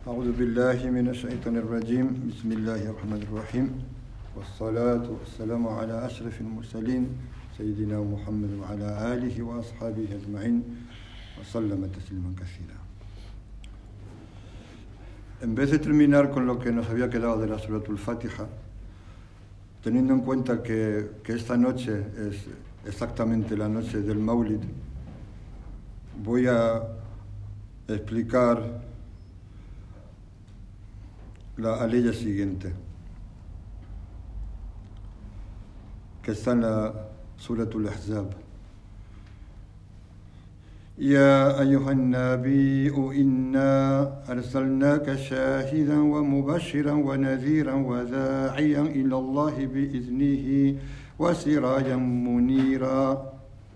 أعوذ بالله من الشيطان الرجيم بسم الله الرحمن الرحيم والصلاة والسلام على أشرف المرسلين سيدنا محمد وعلى آله وأصحابه أجمعين وسلم تسليما كثيرا. En vez de terminar con lo que nos había quedado de la Suratul Fatiha, teniendo en cuenta que esta noche es exactamente la noche del Maulid, voy a explicar la aleya siguiente, que está en la Suratul Ahzab. يا أيها النبي إنا أرسلناك شاهدا ومبشرا ونذيرا وداعيا إلى الله بإذنه وسراجا منيرا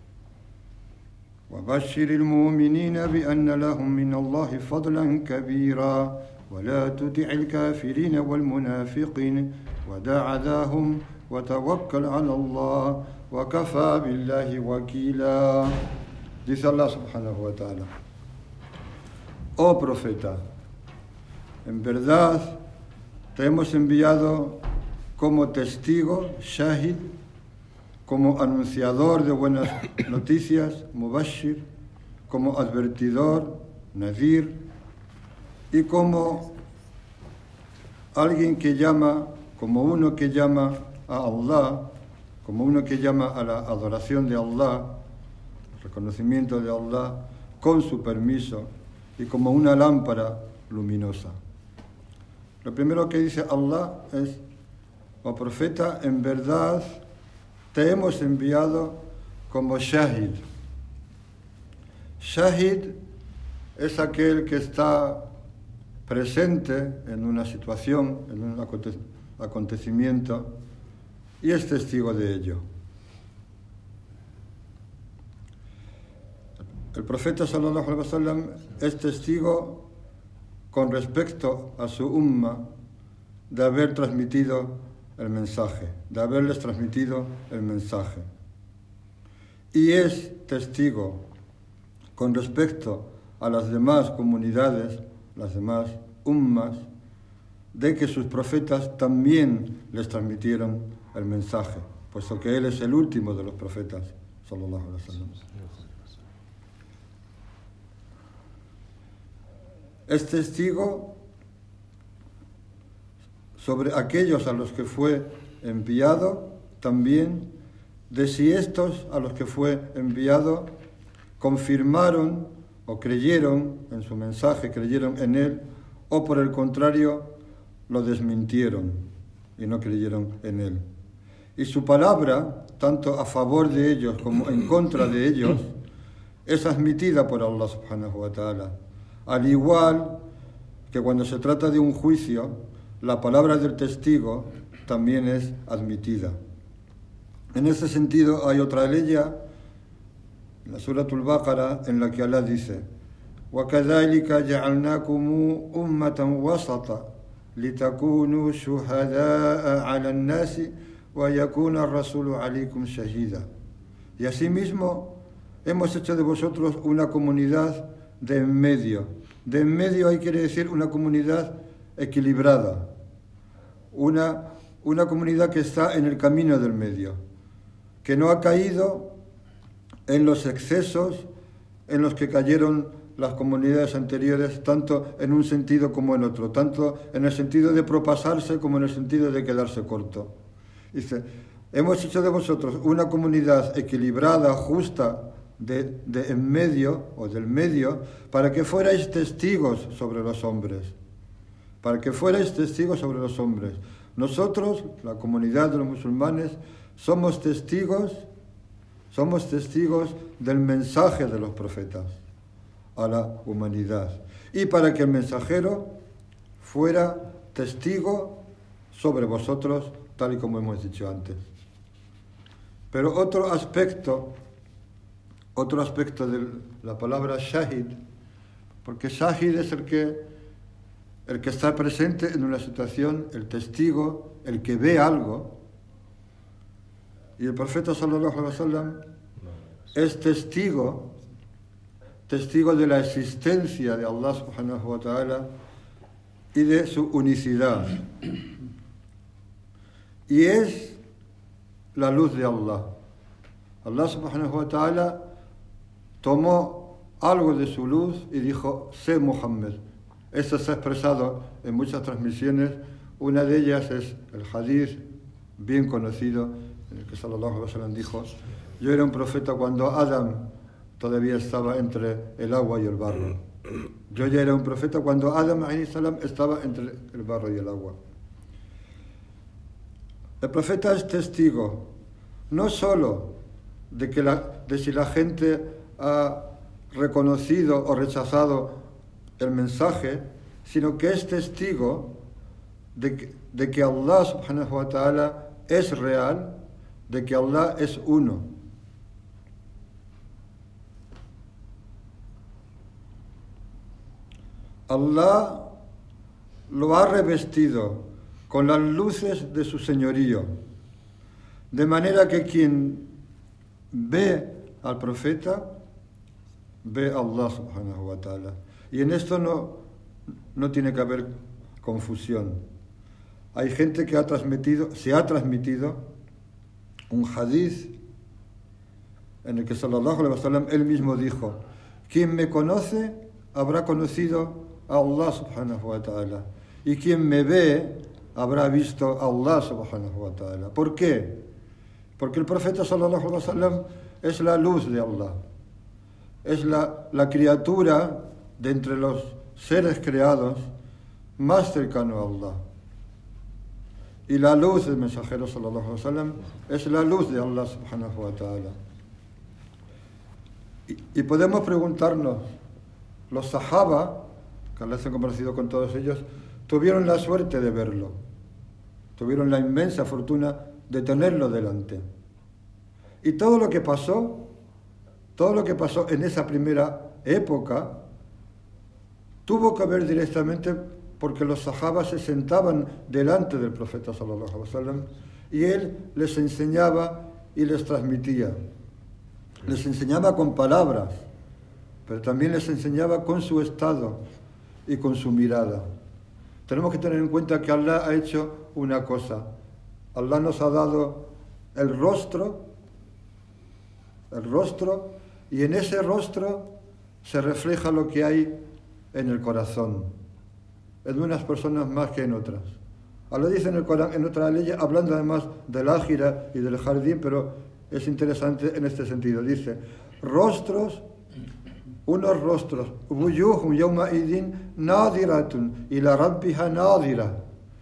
وبشر المؤمنين بأن لهم من الله فضلا كبيرا ولا تطع الكافرين والمنافقين ودع أذاهم وتوكل على الله وكفى بالله وكيلا. Dice Allah subhanahu wa ta'ala: Oh profeta, en verdad te hemos enviado como testigo, shahid, como anunciador de buenas noticias, mubashir, como advertidor, nadir, y como alguien que llama, como uno que llama a Allah, como uno que llama a la adoración de Allah, reconocimiento de Allah, con su permiso, y como una lámpara luminosa. Lo primero que dice Allah es: oh profeta, en verdad te hemos enviado como shahid. Shahid es aquel que está presente en una situación, en un acontecimiento, y es testigo de ello. El profeta sallallahu alaihi wasallam es testigo con respecto a su umma de haber transmitido el mensaje, de haberles transmitido el mensaje. Y es testigo con respecto a las demás comunidades, las demás ummas, de que sus profetas también les transmitieron el mensaje, puesto que él es el último de los profetas sallallahu alaihi wasallam. Es testigo sobre aquellos a los que fue enviado, también de si estos a los que fue enviado confirmaron o creyeron en su mensaje, creyeron en él, o por el contrario lo desmintieron y no creyeron en él. Y su palabra, tanto a favor de ellos como en contra de ellos, es admitida por Allah subhanahu wa ta'ala. Al igual que cuando se trata de un juicio, la palabra del testigo también es admitida. En ese sentido hay otra ley, en la Suratul Baqara, en la que Allah dice: وَكَذَلِكَ جَعَلْنَاكُمْ أُمَّةً وَسَطًا لِتَكُونُوا شُهَدَاءَ عَلَى النَّاسِ وَيَكُونَ الرَّسُولُ عَلَيْكُمْ شَهِيدًا. Y asimismo hemos hecho de vosotros una comunidad de en medio. De en medio ahí quiere decir una comunidad equilibrada, una comunidad que está en el camino del medio, que no ha caído en los excesos en los que cayeron las comunidades anteriores, tanto en un sentido como en otro, tanto en el sentido de propasarse como en el sentido de quedarse corto. Dice: hemos hecho de vosotros una comunidad equilibrada, justa, de en medio o del medio, para que fuerais testigos sobre los hombres, para que fuerais testigos sobre los hombres. Nosotros, la comunidad de los musulmanes, somos testigos del mensaje de los profetas a la humanidad, y para que el mensajero fuera testigo sobre vosotros, tal y como hemos dicho antes. Pero otro aspecto de la palabra shahid, porque shahid es el que está presente en una situación, el testigo, el que ve algo, y el profeta sallallahu alaihi wasallam es testigo de la existencia de Allah subhanahu wa ta'ala y de su unicidad. Y es la luz de Allah. Allah subhanahu wa ta'ala tomó algo de su luz y dijo, sé Muhammad. Esto se ha expresado en muchas transmisiones. Una de ellas es el hadith bien conocido, en el que sallallahu alaihi wasallam dijo, yo era un profeta cuando Adam todavía estaba entre el agua y el barro. Yo ya era un profeta cuando Adam alayhi salam estaba entre el barro y el agua. El profeta es testigo no solo de si la gente ha reconocido o rechazado el mensaje, sino que es testigo de que Allah subhanahu wa ta'ala es real, de que Allah es uno. Allah lo ha revestido con las luces de su señorío, de manera que quien ve al profeta ve a Allah subhanahu wa ta'ala. Y en esto no tiene que haber confusión. Hay gente que se ha transmitido un hadith en el que sallallahu alaihi wasallam él mismo dijo, quien me conoce habrá conocido a Allah subhanahu wa ta'ala, y quien me ve habrá visto a Allah subhanahu wa ta'ala. ¿Por qué? Porque el profeta sallallahu alaihi wasallam es la luz de Allah, es la criatura de entre los seres creados más cercano a Allah. Y la luz del mensajero sallallahu alaihi wasallam es la luz de Allah subhanahu wa ta'ala. Y podemos preguntarnos, los sahaba, que Allah se ha compartido con todos ellos, tuvieron la suerte de verlo, tuvieron la inmensa fortuna de tenerlo delante. Y todo lo que pasó en esa primera época, tuvo que ver directamente porque los sahabas se sentaban delante del profeta sallallahu alaihi wasallam y él les enseñaba y les transmitía. Les enseñaba con palabras, pero también les enseñaba con su estado y con su mirada. Tenemos que tener en cuenta que Allah ha hecho una cosa. Allah nos ha dado el rostro, y en ese rostro se refleja lo que hay en el corazón, en unas personas más que en otras. Allah dice en el Corán, en otra ley, hablando además del ágira y del jardín, pero es interesante en este sentido. Dice, unos rostros, wujuhum yawma idin nadiratun ila rabbiha nadira.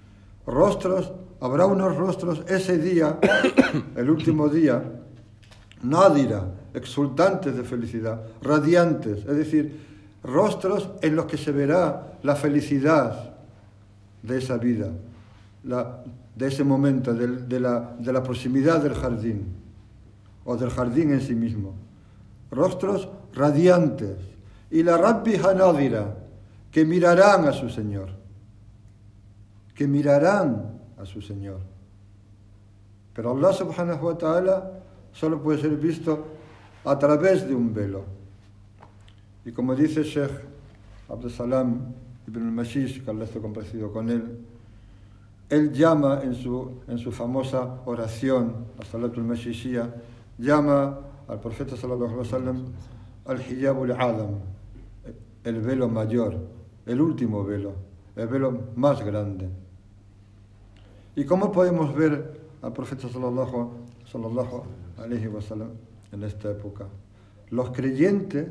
Habrá unos rostros ese día, el último día, nadira, exultantes de felicidad, radiantes, es decir, rostros en los que se verá la felicidad de esa vida, de ese momento, de la proximidad del jardín, o del jardín en sí mismo. Rostros radiantes. Y la Rabbiha Nadira, que mirarán a su Señor. Que mirarán a su Señor. Pero Allah subhanahu wa ta'ala solo puede ser visto a través de un velo. Y como dice Sheikh Abdul Salam ibn al-Mashish, que Allah esté complacido con él llama en su famosa oración, As-Salatul Mashishiyya, llama al profeta sallallahu alaihi wasallam al-Hijabul Adam, el velo mayor, el último velo, el velo más grande. ¿Y cómo podemos ver al profeta sallallahu alaihi wasallam en esta época? Los creyentes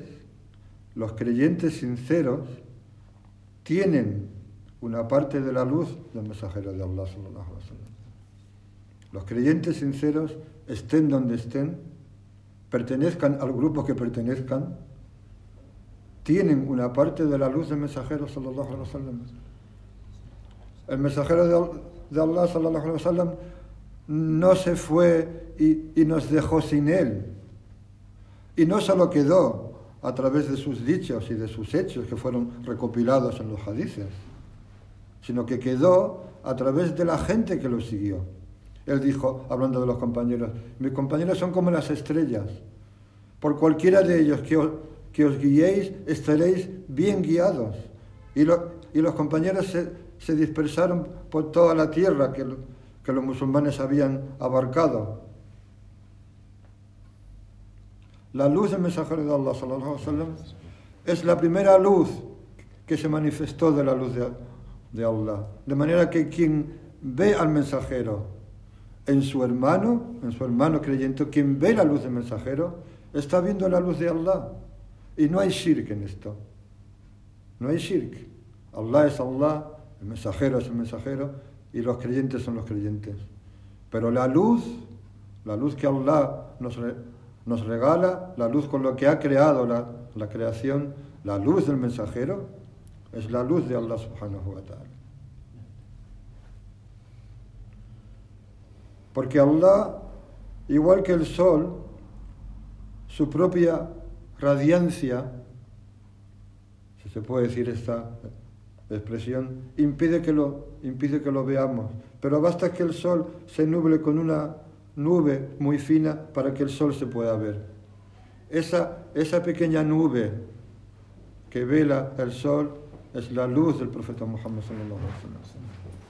sinceros tienen una parte de la luz del mensajero de Allah sallallahu alaihi wasallam. Los creyentes sinceros, estén donde estén, pertenezcan al grupo que pertenezcan, tienen una parte de la luz del mensajero sallallahu alaihi wasallam. El mensajero de Allah sallallahu alaihi wasallam no se fue y nos dejó sin él. Y no solo quedó a través de sus dichos y de sus hechos que fueron recopilados en los hadices, sino que quedó a través de la gente que lo siguió. Él dijo, hablando de los compañeros, mis compañeros son como las estrellas. Por cualquiera de ellos que os guiéis, estaréis bien guiados. Y los compañeros se dispersaron por toda la tierra que los musulmanes habían abarcado. La luz del mensajero de Allah, sallallahu alaihi wasallam, es la primera luz que se manifestó de la luz de Allah. De manera que quien ve al mensajero en su hermano creyente, quien ve la luz del mensajero, está viendo la luz de Allah. Y no hay shirk en esto. No hay shirk. Allah es Allah, el mensajero es el mensajero, y los creyentes son los creyentes. Pero la luz que Allah nos regala, la luz con lo que ha creado la creación, la luz del mensajero, es la luz de Allah subhanahu wa ta'ala. Porque Allah, igual que el sol, su propia radiancia, si se puede decir esta expresión, impide que lo veamos. Pero basta que el sol se nuble con una nube muy fina para que el sol se pueda ver. Esa pequeña nube que vela el sol es la luz del profeta Muhammad sallallahu alaihi wasallam.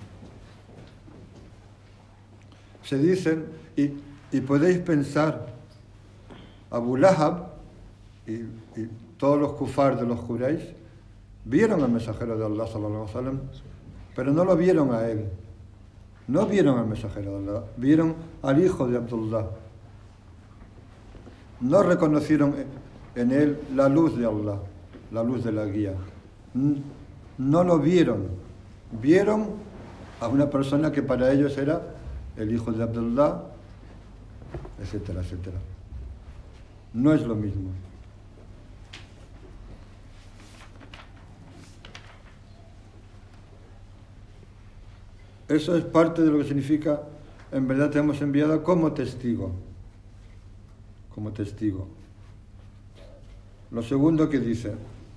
Se dicen, y podéis pensar, Abu Lahab y todos los kufar de los Quraysh vieron al mensajero de Allah sallallahu alaihi wasallam, pero no lo vieron a él. No vieron al mensajero de Allah, vieron al hijo de Abdullah. No reconocieron en él la luz de Allah, la luz de la guía. No lo vieron. Vieron a una persona que para ellos era el hijo de Abdullah, etcétera, etcétera. No es lo mismo. Eso es parte de lo que significa, en verdad te hemos enviado como testigo. Como testigo. Lo segundo que dice,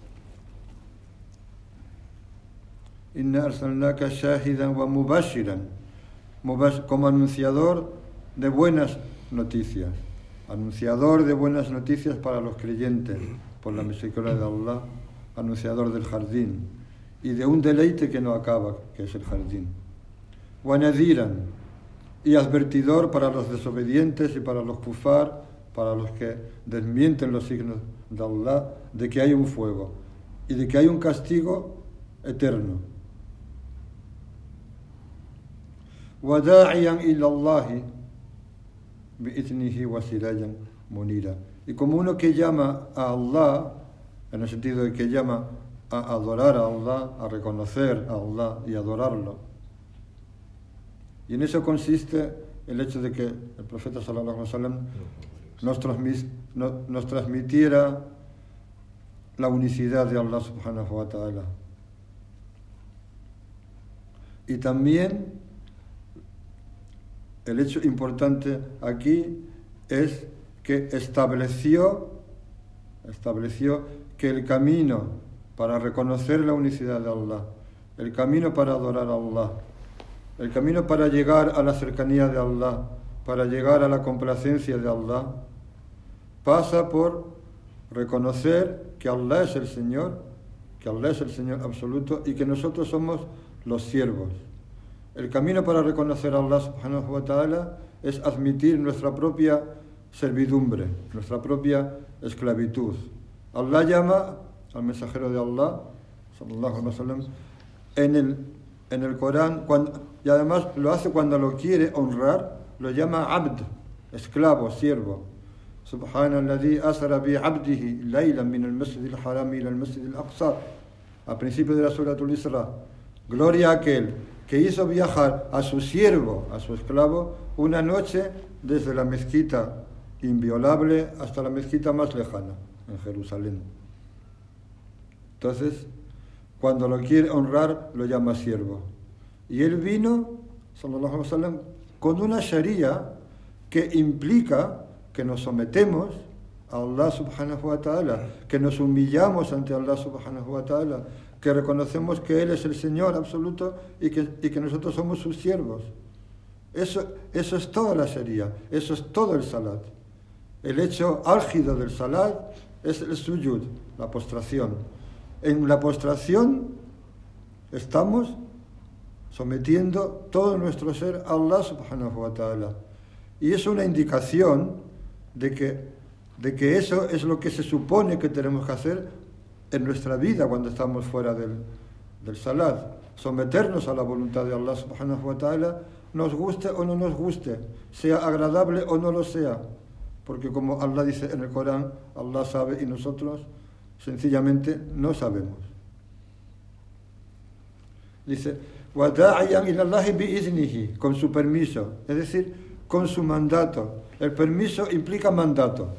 Inna arsalnaka shahidan wa mubashiran, como anunciador de buenas noticias. Anunciador de buenas noticias para los creyentes, por la misericordia de Allah, anunciador del jardín, y de un deleite que no acaba, que es el jardín. Wa nadiran, y advertidor para los desobedientes y para los kufar, para los que desmienten los signos de Allah, de que hay un fuego y de que hay un castigo eterno. Wa da'iyan ila Allahi bi'ithnihi wa sirajan munira. Y como uno que llama a Allah, en el sentido de que llama a adorar a Allah, a reconocer a Allah y adorarlo. Y en eso consiste el hecho de que el profeta sallallahu alaihi wasallam nos transmitiera la unicidad de Allah subhanahu wa ta'ala. Y también el hecho importante aquí es que estableció que el camino para reconocer la unicidad de Allah, el camino para adorar a Allah, el camino para llegar a la cercanía de Allah, para llegar a la complacencia de Allah, pasa por reconocer que Allah es el Señor absoluto y que nosotros somos los siervos. El camino para reconocer a Allah subhanahu wa ta'ala es admitir nuestra propia servidumbre, nuestra propia esclavitud. Allah llama al mensajero de Allah, sallallahu alaihi wasallam, en el Corán, y además lo hace cuando lo quiere honrar, lo llama abd, esclavo, siervo. Subhanalladhi asra bi abdihi laylan min al-masjid al-haram ila al-masjid al-aqsa. Al principio de la Suratul Isra, gloria a aquel que hizo viajar a su siervo, a su esclavo, una noche desde la mezquita inviolable hasta la mezquita más lejana, en Jerusalén. Entonces, cuando lo quiere honrar, lo llama siervo. Y él vino, sallallahu alaihi wasallam, con una sharia que implica que nos sometemos a Allah subhanahu wa ta'ala, que nos humillamos ante Allah subhanahu wa ta'ala, que reconocemos que Él es el Señor absoluto y que nosotros somos sus siervos. Eso es toda la sharia, eso es todo el salat. El hecho álgido del salat es el sujud, la postración. En la postración estamos sometiendo todo nuestro ser a Allah subhanahu wa ta'ala. Y es una indicación de que eso es lo que se supone que tenemos que hacer en nuestra vida cuando estamos fuera del salat. Someternos a la voluntad de Allah subhanahu wa ta'ala, nos guste o no nos guste, sea agradable o no lo sea. Porque como Allah dice en el Corán, Allah sabe y nosotros sencillamente no sabemos. Dice, وَدَاعِيًا إِلَى اللَّهِ بِإِذْنِهِ, con su permiso, es decir, con su mandato. El permiso implica mandato.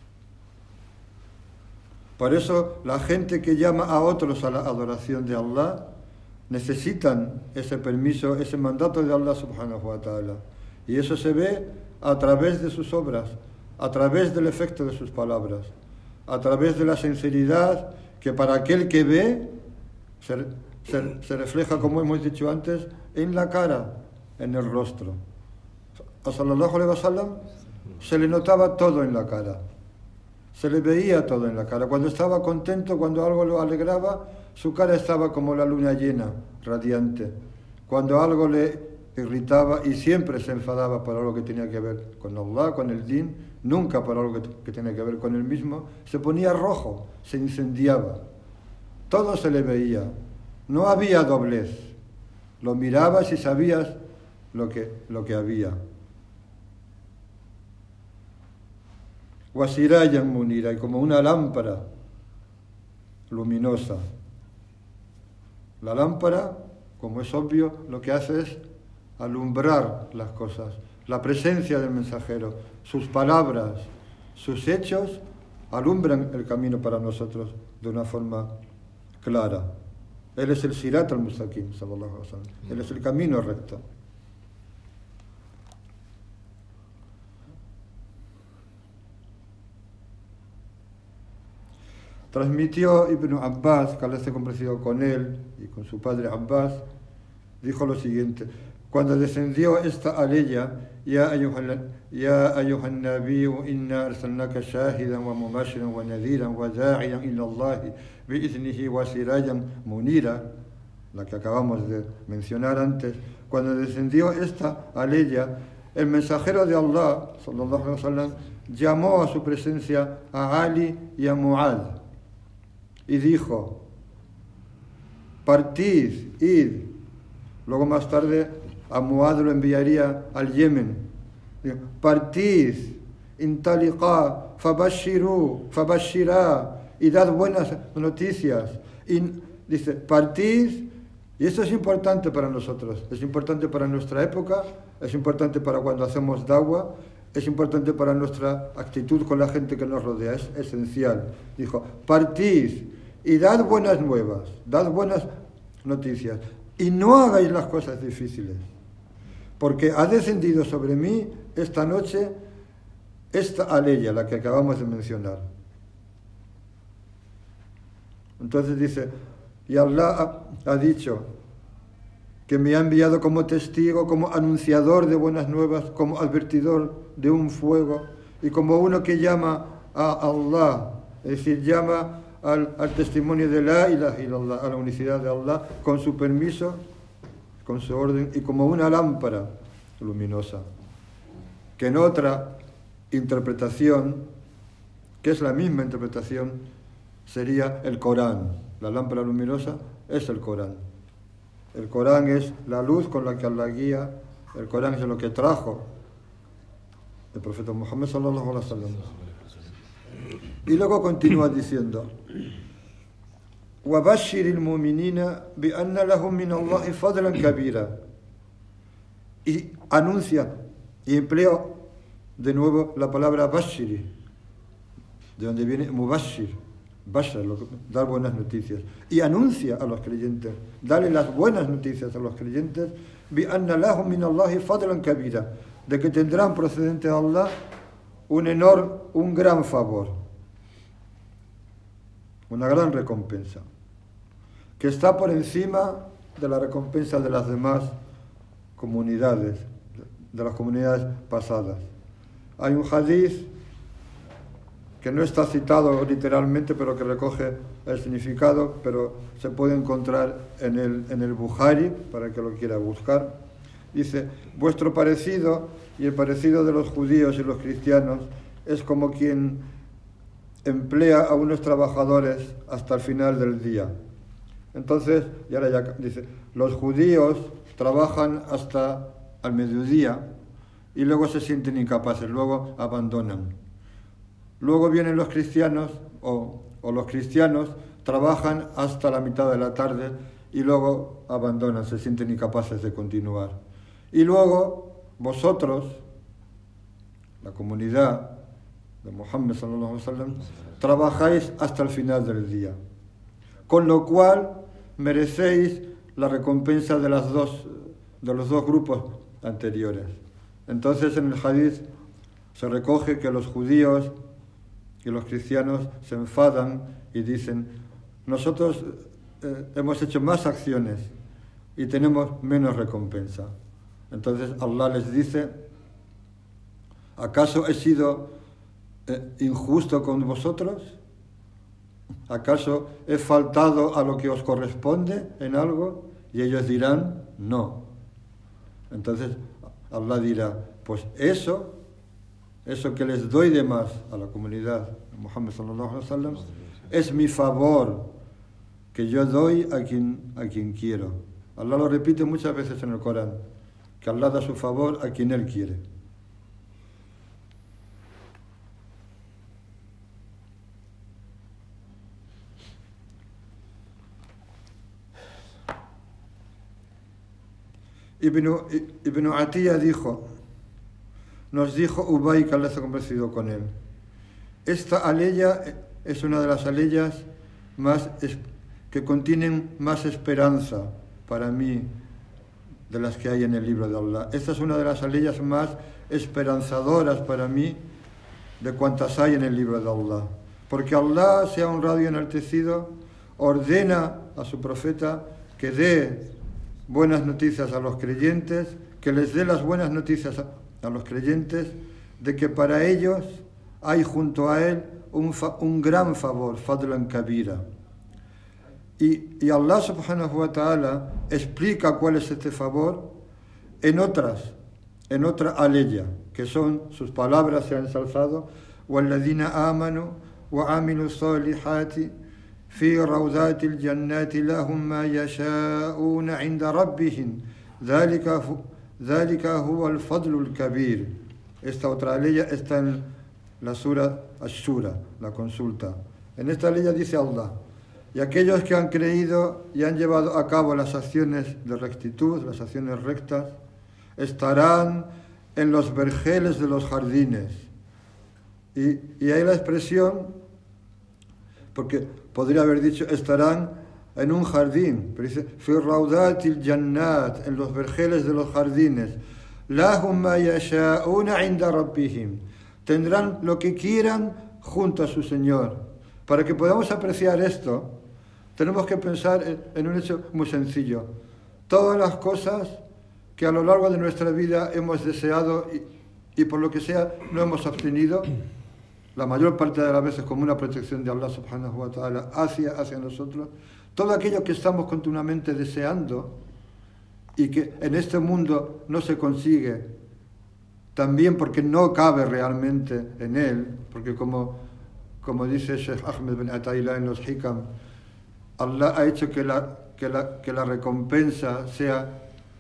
Por eso la gente que llama a otros a la adoración de Allah necesitan ese permiso, ese mandato de Allah subhanahu wa ta'ala. Y eso se ve a través de sus obras, a través del efecto de sus palabras, a través de la sinceridad que para aquel que ve se refleja, como hemos dicho antes, en la cara, en el rostro. A sallallahu alaihi wasallam se le notaba todo en la cara, se le veía todo en la cara. Cuando estaba contento, cuando algo lo alegraba, su cara estaba como la luna llena, radiante. Cuando algo le irritaba, y siempre se enfadaba por algo que tenía que ver con Allah, con el din, nunca por algo que tenía que ver con él mismo, se ponía rojo, se incendiaba. Todo se le veía. No había doblez. Lo mirabas y sabías lo que había. Wasirayan munira, y como una lámpara luminosa. La lámpara, como es obvio, lo que hace es alumbrar las cosas. La presencia del mensajero, sus palabras, sus hechos, alumbran el camino para nosotros de una forma clara. Él es el Sirat al-Mustaqim, sallallahu alaihi wasallam. Él es el camino recto. Transmitió Ibn Abbas, que Allah esté complacido con él y con su padre Abbas, dijo lo siguiente: cuando descendió esta aleya, ya ayuhan nabiyyu inna arsalnaka shahidan wa mubashiran wa nadhiran wa da'iyan ila Allah bi'iznihi wa sirajan munira, la que acabamos de mencionar antes, cuando descendió esta aleya, el mensajero de Allah, sallallahu alaihi wasallam, llamó a su presencia a Ali y a Mu'adh y dijo: partid, id. Luego más tarde a Mu'adh lo enviaría al Yemen. Partid, intaliqá, fabashirá, y dad buenas noticias. Y dice, partid, y esto es importante para nosotros, es importante para nuestra época, es importante para cuando hacemos da'wah, es importante para nuestra actitud con la gente que nos rodea, es esencial. Dijo, partid y dad buenas nuevas, dad buenas noticias, y no hagáis las cosas difíciles, porque ha descendido sobre mí esta noche esta aleya, la que acabamos de mencionar. Entonces dice, y Allah ha dicho que me ha enviado como testigo, como anunciador de buenas nuevas, como advertidor de un fuego, y como uno que llama a Allah, es decir, llama al testimonio de la ilaha illallah, a la unicidad de Allah, con su permiso, con su orden, y como una lámpara luminosa. Que en otra interpretación, que es la misma interpretación, sería el Corán. La lámpara luminosa es el Corán. El Corán es la luz con la que Allah guía. El Corán es lo que trajo el profeta Muhammad sallallahu alaihi wasallam. Y luego continúa diciendo: وَبَشِّرِ الْمُؤْمِنِينَ بِأَنَّ لَهُم مِّنَ اللَّهِ فَضْلًا كَبِيرًا. Y anuncia, y empleo de nuevo la palabra bashiri, de donde viene mubashir, bashar, dar buenas noticias, y anuncia a los creyentes, dale las buenas noticias a los creyentes, بِأَنَّ لَهُم مِّنَ اللَّهِ فَضْلًا كَبِيرًا, de que tendrán procedente de Allah un gran favor, una gran recompensa, que está por encima de la recompensa de las demás comunidades, de las comunidades pasadas. Hay un hadith que no está citado literalmente, pero que recoge el significado, pero se puede encontrar en el Bukhari, para el que lo quiera buscar. Dice, vuestro parecido y el parecido de los judíos y los cristianos es como quien emplea a unos trabajadores hasta el final del día. Entonces, y ahora ya dice, los judíos trabajan hasta al mediodía y luego se sienten incapaces, luego abandonan. Luego vienen los cristianos, o los cristianos trabajan hasta la mitad de la tarde y luego abandonan, se sienten incapaces de continuar. Y luego vosotros, la comunidad de Muhammad sallallahu alaihi wasallam, trabajáis hasta el final del día. Con lo cual merecéis la recompensa de los dos grupos anteriores. Entonces en el hadith se recoge que los judíos y los cristianos se enfadan y dicen, nosotros hemos hecho más acciones y tenemos menos recompensa. Entonces Allah les dice, ¿acaso he sido injusto con vosotros? ¿Acaso he faltado a lo que os corresponde en algo? Y ellos dirán, no. Entonces Allah dirá, pues eso que les doy de más a la comunidad de Muhammad sallallahu alaihi wasallam es mi favor que yo doy a quien quiero. Allah lo repite muchas veces en el Corán, que Allah da su favor a quien Él quiere. Ibn Atiyya nos dijo Ubay, que Allah se ha convencido con él, esta aleya es una de las aleyas que contienen más esperanza para mí de las que hay en el libro de Allah. Esta es una de las aleyas más esperanzadoras para mí de cuantas hay en el libro de Allah. Porque Allah, sea honrado y enaltecido, ordena a su profeta que dé buenas noticias a los creyentes, que les dé las buenas noticias a los creyentes de que para ellos hay junto a él un gran favor, fadlan kabira. Y Allah subhanahu wa ta'ala explica cuál es este favor en otra aleya, que son sus palabras, se han ensalzado, وَالَّذِينَ آمَنُوا وَعَمِلُوا الصَّالِحَاتِ فِي رَوْضَاتِ الْجَنَّاتِ لَهُمْ مَا يَشَاءُونَ عِنْدَ رَبِّهِمْ ذَلِكَ هُوَ الْفَضْلُ الْكَبِيرُ. Esta otra aleya está en la sura Ash-Shura, la consulta. En esta aleya dice Allah, y aquellos que han creído y han llevado a cabo las acciones de rectitud, las acciones rectas, estarán en los vergeles de los jardines. Y hay la expresión, porque podría haber dicho estarán en un jardín, pero dice fi raudatil jannat, en los vergeles de los jardines. Lahum ma yasha'una 'inda rabbihim, tendrán lo que quieran junto a su Señor. Para que podamos apreciar esto, tenemos que pensar en un hecho muy sencillo. Todas las cosas que a lo largo de nuestra vida hemos deseado y por lo que sea no hemos obtenido, la mayor parte de las veces como una protección de Allah subhanahu wa ta'ala hacia nosotros, todo aquello que estamos continuamente deseando y que en este mundo no se consigue, también porque no cabe realmente en él, porque como dice Sheikh Ahmed bin Ata'illah en los Hikam, Allah ha hecho que la recompensa sea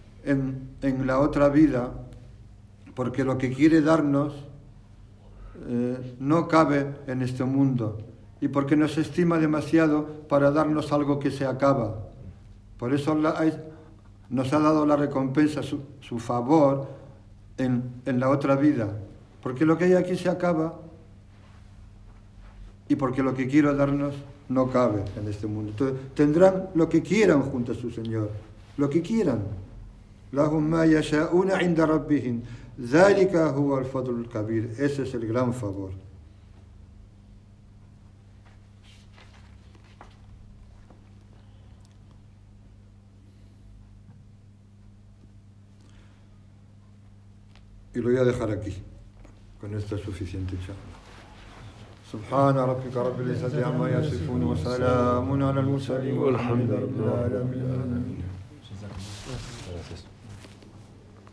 en la otra vida, porque lo que quiere darnos no cabe en este mundo y porque nos estima demasiado para darnos algo que se acaba. Por eso Allah nos ha dado la recompensa, su favor en la otra vida, porque lo que hay aquí se acaba y porque lo que quiero darnos no cabe en este mundo. Entonces, tendrán lo que quieran junto a su Señor, lo que quieran. Lahum ma yasha'una 'inda rabbihim, dhalika huwa al-fadlul kabir. Ese es el gran favor. Y lo voy a dejar aquí. Con esto es suficiente, inshallah. سبحان ربك رب العزة عما يصفون وسلام على المرسلين والحمد لله رب العالمين.